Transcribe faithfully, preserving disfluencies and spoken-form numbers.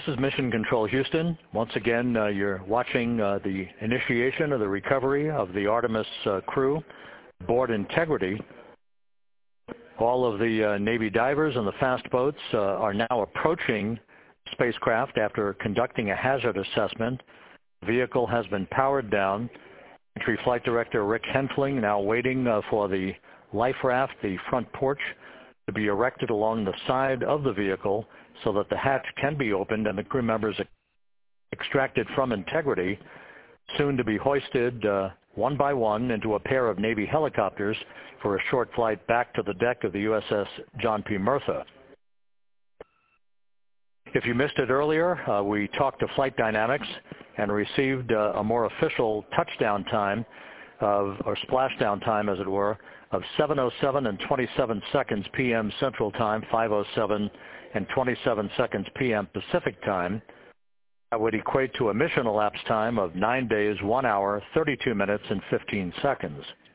is Mission Control Houston. Once again, uh, you're watching uh, the initiation of the recovery of the Artemis uh, crew aboard Integrity. All of the uh, Navy divers and the fast boats uh, are now approaching spacecraft after conducting a hazard assessment. The vehicle has been powered down. Entry Flight Director Rick Hentling now waiting uh, for the life raft, the front porch, to be erected along the side of the vehicle so that the hatch can be opened and the crew members extracted from Integrity, soon to be hoisted uh, one by one into a pair of Navy helicopters for a short flight back to the deck of the U S S John P. Murtha. If you missed it earlier, uh, we talked to Flight Dynamics and received uh, a more official touchdown time, of, or splashdown time as it were, of seven oh seven and twenty-seven seconds P M Central Time, five oh seven and twenty-seven seconds P M Pacific Time. That would equate to a mission elapsed time of nine days, one hour, thirty-two minutes, and fifteen seconds.